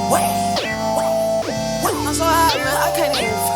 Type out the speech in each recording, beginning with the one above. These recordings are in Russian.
I'm so high, man, I can't even.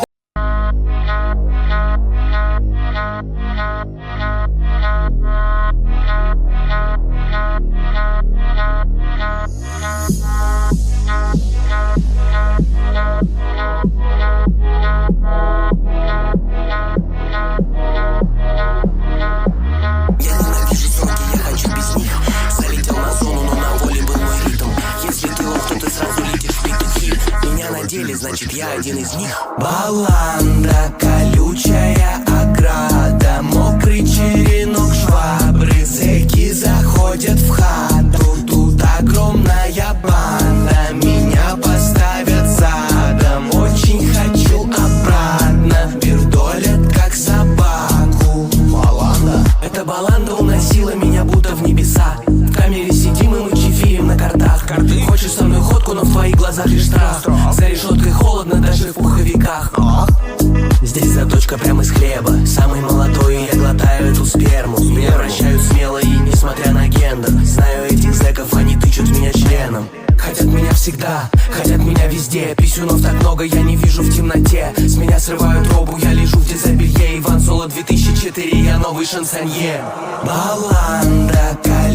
Значит, я один из них. Баланда, колючая ограда, мокрый черенок швабры, зэки заходят в хату. Тут огромная банда, меня поставят задом. Очень хочу обратно, вертолет как собаку. Баланда. Эта баланда уносила меня будто в небеса. В камере сидим и мы чефирим на картах. Хочешь со мной ходку, но в твоих глазах лишь страх. За решеткой холодно даже в пуховиках. Здесь заточка прямо из хлеба. Самый молодой, и я глотаю эту сперму. Меня вращают смело и несмотря на гендер. Знаю этих зэков, они тычут меня членом. Хотят меня всегда, хотят меня везде. Писюнов так много, я не вижу в темноте. С меня срывают робу, я лежу в дезобелье. Иван Соло 2004, я новый шансонье. Баланда,